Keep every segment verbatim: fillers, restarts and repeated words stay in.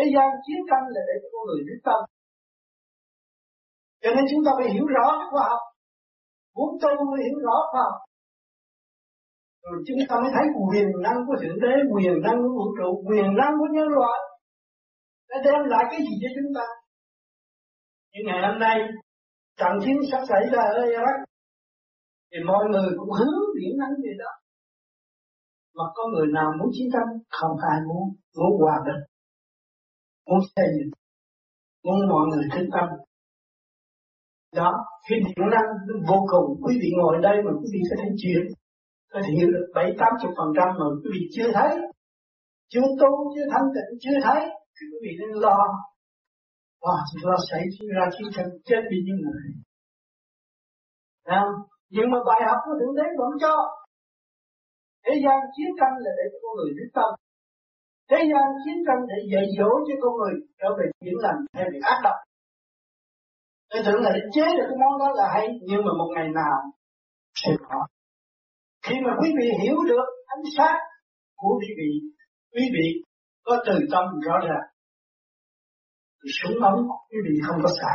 Thế gian chiến tranh là để cho con người thức tâm. Cho nên chúng ta phải hiểu rõ cái khoa học. Muốn tu mới hiểu rõ khoa học. Rồi chúng ta mới thấy quyền năng của Thượng Đế, quyền năng của vũ trụ, quyền năng của nhân loại đã đem lại cái gì cho chúng ta. Nhưng ngày hôm nay trận chiến sắp xảy ra ở Iraq thì mọi người cũng hướng điểm năng gì đó. Mà có người nào muốn chiến tranh? Không ai muốn. Muốn hòa bình, muốn xây dựng, muốn mọi người thức tâm. Đó, cái điện năng vô cùng. Quý vị ngồi đây mà quý vị có thể chuyện, có thể hiểu được bảy tám chục phần trăm mà quý vị chưa thấy, chưa tu, chưa thanh tịnh, chưa thấy, thì quý vị nên lo. Wow, lo xảy ra chiến tranh chết đi những người. Không? Nhưng mà bài học của Thượng Đế vẫn cho. Thế gian chiến tranh là để cho con người thức tâm. Thế gian chiến tranh để dạy dỗ cho con người trở về chuyện lành hay việc ác độc. Tôi tưởng là để chế được cái món đó là hay, nhưng mà một ngày nào sẽ có. Khi mà quý vị hiểu được ánh sáng của quý vị, quý vị có từ tâm rõ ràng, thì súng ống quý vị không có xài.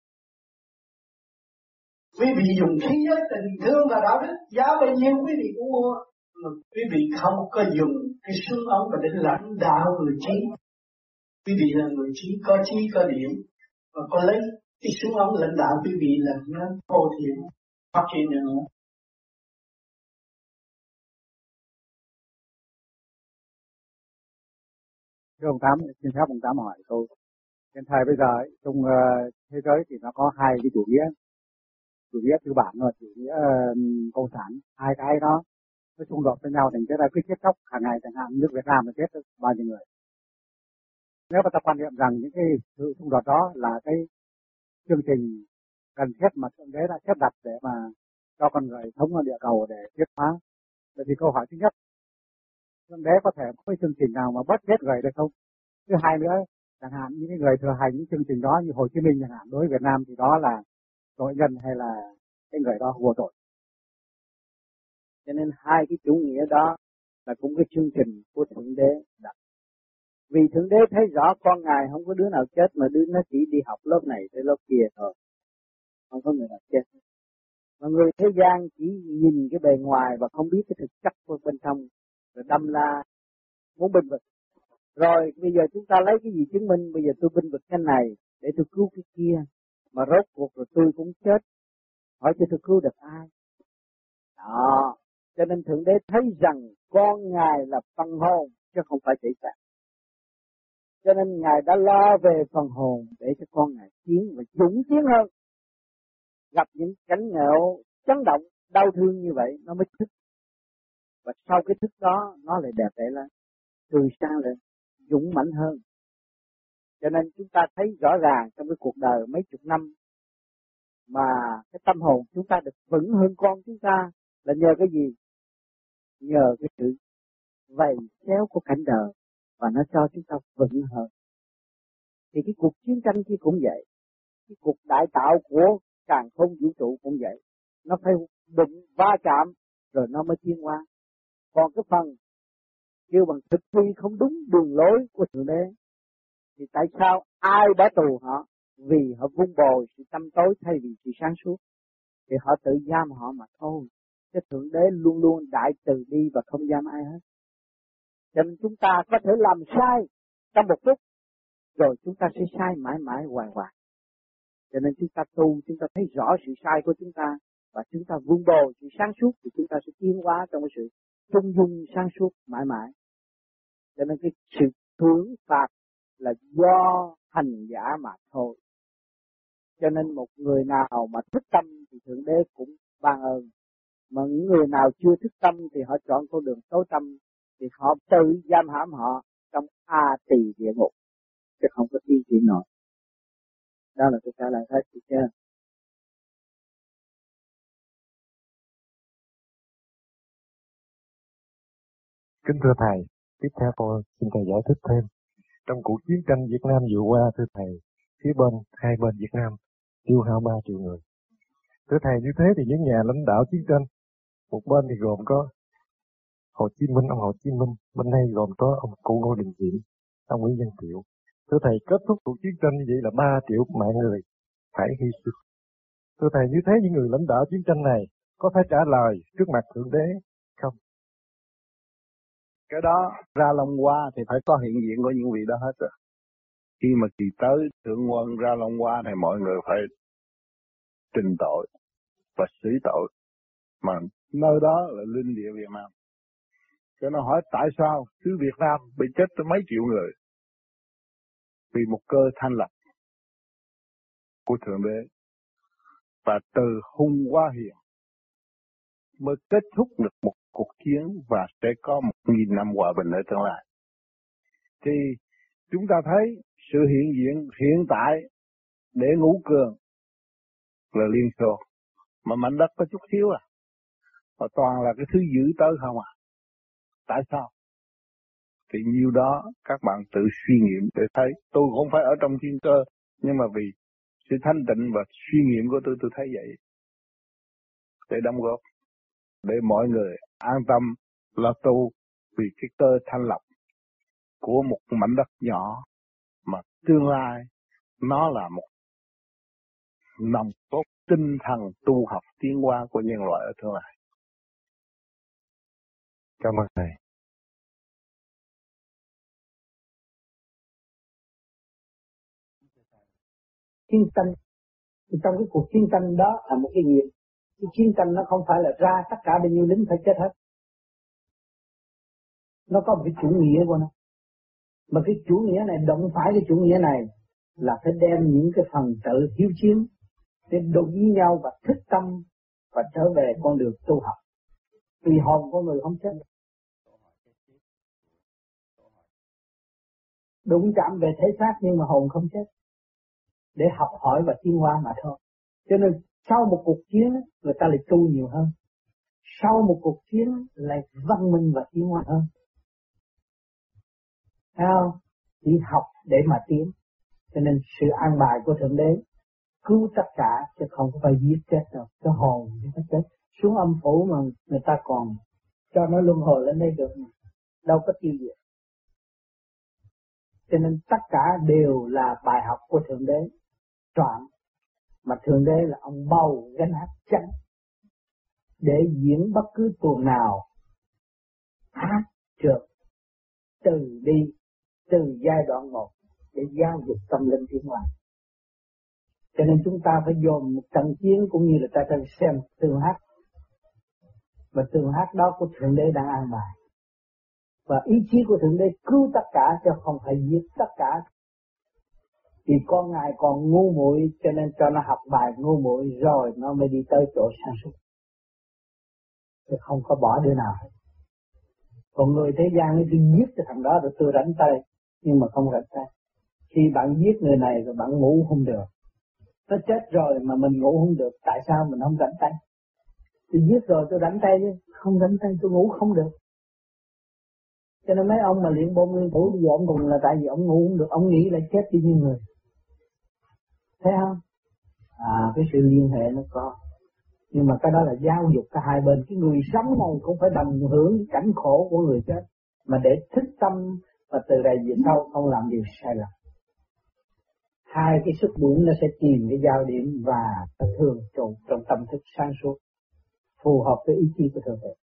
Quý vị dùng khí giới tình thương và đạo đức, giá bao nhiêu quý vị cũng mua, mà quý vị không có dùng cái súng ống và để lãnh đạo người trí. Quý vị là người trí, có trí có điểm, và có lấy cái súng ống lãnh đạo quý vị là nó vô thiện, phát triển nữa. Thưa ông Tám, xin phép ông Tám hỏi câu. Hiện thời bây giờ trong uh, thế giới thì nó có hai cái chủ nghĩa, chủ nghĩa tư bản và chủ nghĩa uh, cộng sản, hai cái đó nó xung đột với nhau thành cái là cứ chết chóc hàng ngày, chẳng hạn nước Việt Nam nó chết bao nhiêu người. Nếu mà ta quan niệm rằng những cái sự xung đột đó là cái chương trình cần thiết mà Thượng Đế đã xếp đặt để mà cho con người sống ở địa cầu để tiến hóa, vậy thì câu hỏi thứ nhất, Thượng Đế có thể có cái chương trình nào mà bất chết người được không? Thứ hai nữa, chẳng hạn những người thừa hành những chương trình đó như Hồ Chí Minh chẳng hạn, đối với Việt Nam thì đó là tội nhân hay là cái người đó vô tội. Cho nên hai cái chủ nghĩa đó là cũng cái chương trình của Thượng Đế đặt. Vì Thượng Đế thấy rõ con Ngài không có đứa nào chết, mà đứa nó chỉ đi học lớp này tới lớp kia thôi, không có người nào chết. Mà người thế gian chỉ nhìn cái bề ngoài và không biết cái thực chất của bên trong, rồi đâm la muốn binh vực. Rồi bây giờ chúng ta lấy cái gì chứng minh? Bây giờ tôi binh vực cái này để tôi cứu cái kia, mà rốt cuộc rồi tôi cũng chết, hỏi cho tôi cứu được ai? Đó, cho nên Thượng Đế thấy rằng con Ngài là phần hồn chứ không phải thể xác. Cho nên Ngài đã lo về phần hồn để cho con Ngài tiến và dũng tiến hơn. Gặp những cảnh ngộ chấn động, đau thương như vậy nó mới thức. Và sau cái thức đó nó lại đẹp đẽ lên, tươi sáng lên, dũng mãnh hơn. Cho nên chúng ta thấy rõ ràng trong cái cuộc đời mấy chục năm mà cái tâm hồn chúng ta được vững hơn con chúng ta là nhờ cái gì? Nhờ cái sự vầy xéo của cảnh đời, và nó cho chúng ta vững hơn. Thì cái cuộc chiến tranh kia cũng vậy, cái cuộc đại tạo của càn khôn vũ trụ cũng vậy, nó phải đụng va chạm rồi nó mới tiến hóa. Còn cái phần kêu bằng thực thi không đúng đường lối của Thượng Đế thì tại sao ai đã tù họ? Vì họ vun bồi sự tăm tối thay vì sự sáng suốt, thì họ tự giam họ mà thôi. Cái Thượng Đế luôn luôn đại từ bi và không giam ai hết. Cho nên chúng ta có thể làm sai trong một phút, rồi chúng ta sẽ sai mãi mãi hoài hoài. Cho nên chúng ta tu, chúng ta thấy rõ sự sai của chúng ta, và chúng ta vun bồi sự sáng suốt, thì chúng ta sẽ tiến hóa trong cái sự trung dung sáng suốt mãi mãi. Cho nên cái sự thưởng phạt là do hành giả mà thôi. Cho nên một người nào mà thức tâm thì Thượng Đế cũng ban ơn. Mà những người nào chưa thức tâm thì họ chọn con đường tối tâm, thì họ tự giam hãm họ trong A Tỳ địa ngục, chứ không có tiến triển nổi. Đó là tôi trả lời hết chị chưa? Kính thưa Thầy, tiếp theo tôi xin Thầy giải thích thêm. Trong cuộc chiến tranh Việt Nam vừa qua, thưa Thầy, phía bên, hai bên Việt Nam tiêu hao ba triệu người. Thưa Thầy, như thế thì những nhà lãnh đạo chiến tranh, một bên thì gồm có Hồ Chí Minh, ông Hồ Chí Minh, bên đây gồm có ông cụ Ngô Đình Diệm, ông Nguyễn Văn Thiệu. Thưa Thầy, kết thúc cuộc chiến tranh như vậy là ba triệu mạng người phải hy sinh. Thưa Thầy, như thế những người lãnh đạo chiến tranh này có phải trả lời trước mặt Thượng Đế không? Cái đó ra Long Hoa thì phải có hiện diện của những vị đó hết rồi. Khi mà kỳ tới Thượng Quân ra Long Hoa thì mọi người phải trình tội và xử tội. Mà nơi đó là linh địa Việt Nam. Cho nó hỏi tại sao xứ Việt Nam bị chết tới mấy triệu người? Vì một cơ thanh lập của Thượng Đế. Và từ hung qua hiền mới kết thúc được một cuộc chiến và sẽ có một nghìn năm hòa bình ở tương lai. Thì chúng ta thấy sự hiện diện hiện tại để ngũ cường là Liên Xô. Mà mảnh đất có chút xíu à. Và toàn là cái thứ dữ tới không à. Tại sao? Thì nhiều đó các bạn tự suy nghiệm để thấy. Tôi không phải ở trong thiên cơ, nhưng mà vì sự thanh tịnh và suy nghiệm của tôi, tôi thấy vậy. Để đóng góp. Để mọi người an tâm là tu vì cái cơ thanh lập của một mảnh đất nhỏ mà tương lai nó là một nòng cốt tinh thần tu học tiến hóa của nhân loại ở tương lai. Cảm ơn Thầy. Chiến tranh, thì trong cái cuộc chiến tranh đó là một cái nghiệp. Cái chiến tranh nó không phải là ra tất cả bao nhiêu lính phải chết hết. Nó có một cái chủ nghĩa của nó. Mà cái chủ nghĩa này động phải cái chủ nghĩa này là phải đem những cái phần tử hiếu chiến để đụng với nhau và thức tâm và trở về con đường tu học. Vì hồn con người không chết. Đụng chạm về thể xác nhưng mà hồn không chết. Để học hỏi và tiến hóa mà thôi. Cho nên sau một cuộc chiến người ta lại tu nhiều hơn. Sau một cuộc chiến lại văn minh và tiến hóa hơn. Thấy không? Chỉ học để mà tiến. Cho nên sự an bài của Thượng Đế cứu tất cả chứ không phải giết chết đâu. Cái hồn chứ phải chết. Xuống âm phủ mà người ta còn cho nó luân hồi lên đây được mà. Đâu có tiêu diệt. Cho nên tất cả đều là bài học của Thượng Đế. Trọn. Mà Thượng Đế là ông bầu gánh hát chắn. Để diễn bất cứ tuồng nào. Hát trượt. Từ đi. Từ giai đoạn một. Để giáo dục tâm linh tiến hóa. Cho nên chúng ta phải dồn một trận chiến cũng như là ta đang xem tường hát. Và tường hát đó của Thượng Đế đang an bài. Và ý chí của Thượng Đế cứu tất cả chứ không phải giết tất cả. Vì con Ngài còn ngu muội cho nên cho nó học bài ngu muội rồi nó mới đi tới chỗ sáng suốt. Chứ không có bỏ đứa nào hết. Còn người thế gian ấy tôi giết cái thằng đó rồi tôi rảnh tay. Nhưng mà không rảnh tay. Khi bạn giết người này rồi bạn ngủ không được. Nó chết rồi mà mình ngủ không được. Tại sao mình không rảnh tay? Tôi giết rồi tôi rảnh tay chứ. Không rảnh tay tôi ngủ không được. Cho nên mấy ông mà luyện bộ nguyên thủ bây giờ ông cùng là tại vì ông ngủ không được. Ông nghĩ là chết đi như người. Thấy không? À cái sự liên hệ nó có. Nhưng mà cái đó là giáo dục cả hai bên. Cái người sống này cũng phải đồng hưởng cảnh khổ của người chết. Mà để thức tâm và từ đây về sau không làm điều sai lầm. Hai cái xuất điểm nó sẽ tìm cái giao điểm và thường trụ trong tâm thức sáng suốt. Phù hợp với ý chí của Thượng Đế.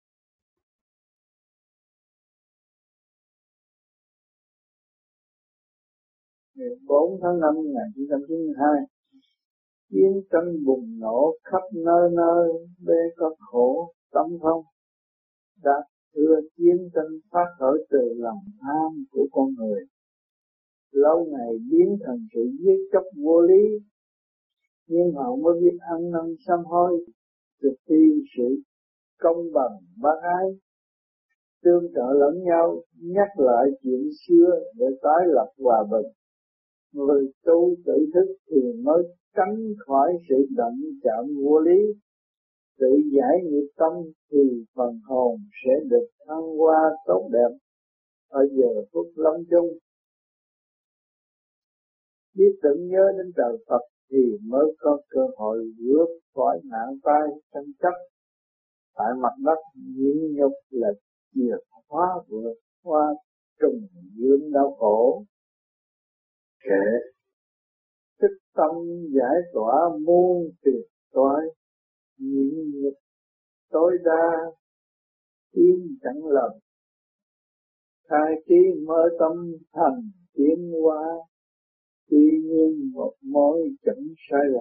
ngày bốn tháng năm năm một nghìn chín trăm chín mươi hai, chiến tranh bùng nổ khắp nơi nơi, bê có khổ tâm không. Đã thưa chiến tranh phát khởi từ lòng tham của con người, lâu ngày biến thành sự giết chóc vô lý, nhưng họ mới biết ăn năn sám hối, thực thi sự công bằng bác ái, tương trợ lẫn nhau, nhắc lại chuyện xưa để tái lập hòa bình. Người tu tự thức thì mới tránh khỏi sự động chạm vô lý, tự giải nghiệp tâm thì phần hồn sẽ được thăng hoa tốt đẹp ở giờ phút lâm chung. Biết tưởng nhớ đến trời Phật thì mới có cơ hội vượt khỏi nạn tai tranh chấp. Tại mặt đất nhịn nhục là chìa khóa vượt qua trùng dương đau khổ. kệ thức tâm giải tỏa muôn phiền toái, nhịn nhục tối đa tiến chẳng lầm, khai trí mở tâm thành tiến hóa, tuy nhiên một mối chẳng sai lầm.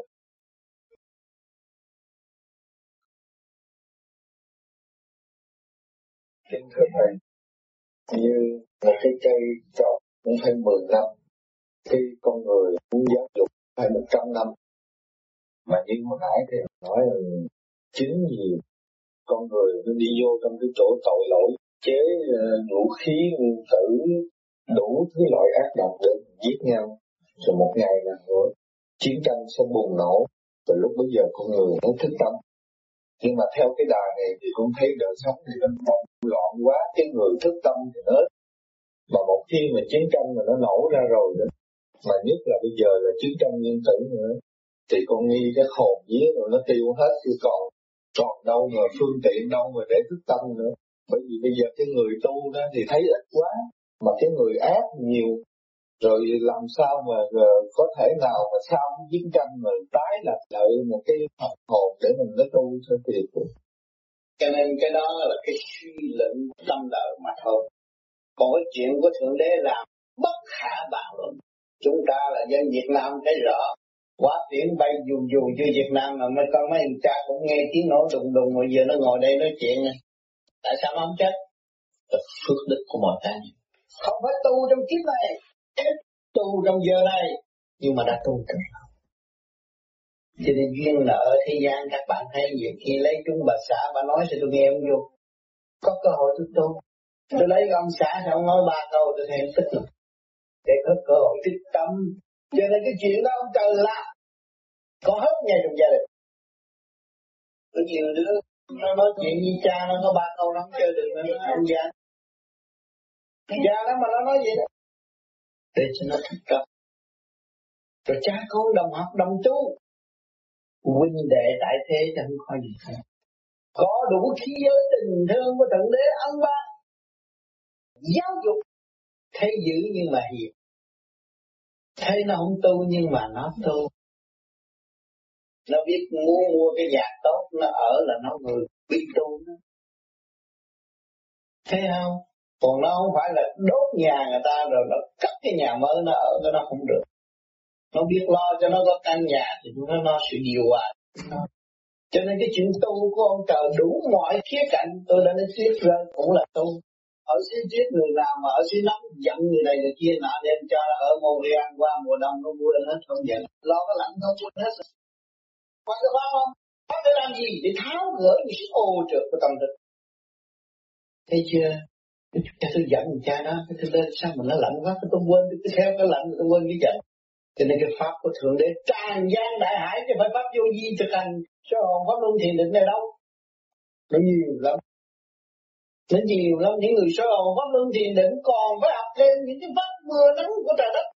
Kính thưa Thầy, như một cái cây trồng cũng phải mười năm, khi con người muốn giáo dục phải một trăm năm. Mà như hồi nãy thì nói là chính vì con người nó đi vô trong cái chỗ tội lỗi, chế vũ khí nguyên tử, đủ thứ loại ác độc để giết nhau. Rồi một ngày nào nữa chiến tranh sẽ bùng nổ, và lúc bấy giờ con người nó thức tâm. Nhưng mà theo cái đà này thì cũng thấy đời sống thì nó loạn quá, cái người thức tâm thì nó ít. Mà một khi mà chiến tranh mà nó nổ ra rồi đó, mà nhất là bây giờ là chiến tranh nguyên tử nữa, thì con nghi cái hồn vía rồi nó tiêu hết, thì còn còn đâu mà phương tiện đâu mà để thức tâm nữa. Bởi vì bây giờ cái người tu đó thì thấy ít quá, mà cái người ác nhiều, rồi làm sao mà có thể nào mà sau chiến tranh mà tái lập lại một cái phần hồn để mình nó tu cho thiệt. Cho nên cái đó là cái suy luận tâm đời mà thôi. Còn cái chuyện của Thượng Đế làm bất khả bàn luận. Chúng ta là dân Việt Nam thấy rõ. Quá tiếng bay dù dù cho Việt Nam mà mấy con mấy anh cha cũng nghe tiếng nổ đùng đùng, rồi giờ nó ngồi đây nói chuyện này. Tại sao nó không chết? Là phước đức của mọi cá nhân. Không phải tu trong kiếp này, tu trong giờ này, nhưng mà đã tu trong lòng. Cho nên duyên nợ thế gian các bạn thấy nhiều khi lấy chúng bà xã, bà nói thì tôi nghe không vô. Có cơ hội tôi tu. Tôi lấy ông xã sao ông nói ba câu tôi thấy tức lắm. Để có cơ hội tích tâm. Cho nên cái chuyện đó ông trời làm. Có hết ngay trong gia đình. Có nhiều đứa nó nói chuyện như cha nó có ba câu nó không chơi được nữa, nó không gian. Cha nó mà nó nói vậy đó. Để cho nó thích tâm. Rồi cha con đồng học đồng tu. Huynh đệ tại thế chứ không có gì hết. Có đủ khí giới tình thương của Thượng Đế ân ban. Giáo dục. Thấy dữ nhưng mà hiền. Thấy nó không tu nhưng mà nó tu. Nó biết mua mua cái nhà tốt, nó ở là nó người biết tu đó. Thấy không? Còn nó không phải là đốt nhà người ta rồi nó cắt cái nhà mới nó ở, nó không được. Nó biết lo cho nó có căn nhà thì nó lo sự điều hòa. Cho nên cái chuyện tu của ông trời đủ mọi khía cạnh, tôi đã nói tiếp rồi cũng là tu. Ở xí giết người nào mà ở xí nóng giận người này người kia nọ đem cho ở Montreal qua mùa đông nó vui hết không giận. Lo cái lạnh không vui hết. Quan được không? Có thể làm gì để tháo gỡ những sự ô trượt của tâm thức. Thấy chưa? Cha tôi giận cha đó, cái tôi lên sao mà nó lạnh quá, tôi quên, tôi theo cái lạnh tôi quên cái giận. Cho nên cái pháp của Thượng Đế tràn gian đại hải chứ phải pháp vô vi thực hành cho hồn pháp luân thiền định này đâu. Nó nhiều lắm. Nó nhiều lắm, những người soi hồn pháp luân thiền định còn phải học thêm những cái pháp mưa nắng của trời đất.